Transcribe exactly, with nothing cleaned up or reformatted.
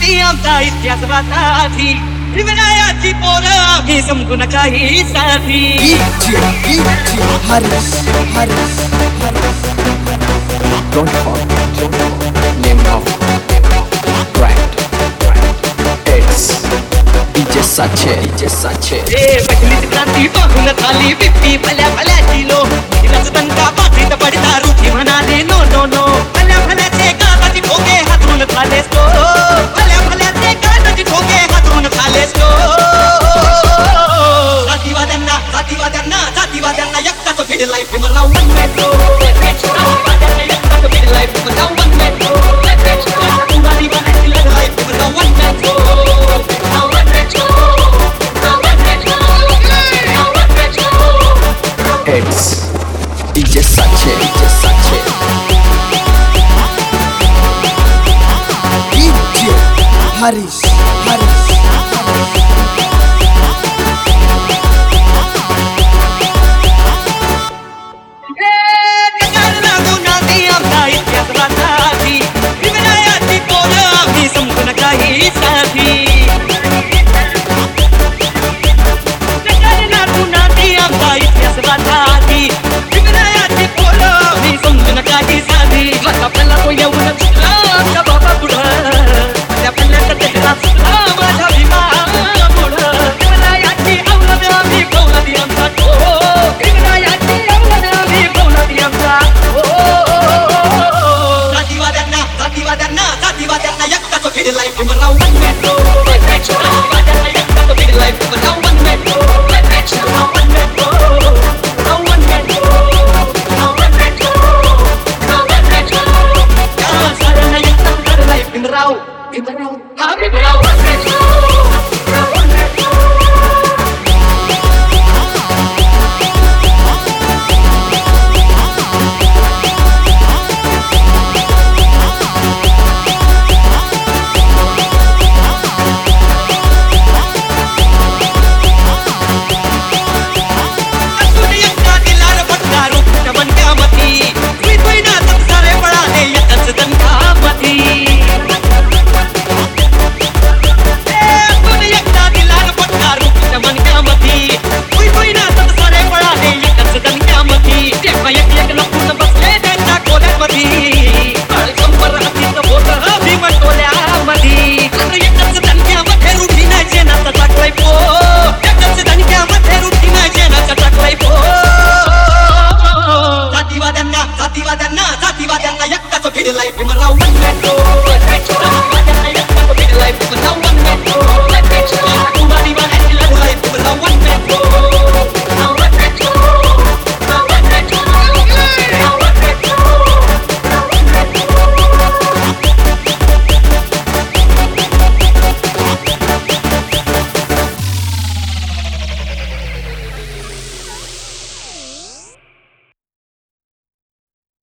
गुणाती आमचा इतिहास वाचाठी विनायाची पोरं आम्ही समजून काही साथी Haris, Haris, Haris. Don't forget, name of brand. It's D J Sache, D J Sache. ए पहिलीच क्रांती बघून झाली बिप्पी भल्या भल्याची लो तिलाच दंगा बाकीत पडता रुची म्हणाले नो नो नो भल्या भल्याचे कानाची ठोके हातून झालेस तो भल्या भल्याचे कानाची ठोके हातून झालेस तो जातीवाद्यांना जातीवाद्यांना जातीवाद्यांना एकटाच भिडलाय फिमला वन मेट्रो जातीवाद्यांना एकटाच भिडलाय फिमला वन मेट्रो कुणाली बनायची लढाई फिमला one metro one metro It's D J Sache, D J Sache. D J Haris, Haris, Haris. जातीवाद्यांना जातीवाद्यांना एकटाच भिडलाय फिमला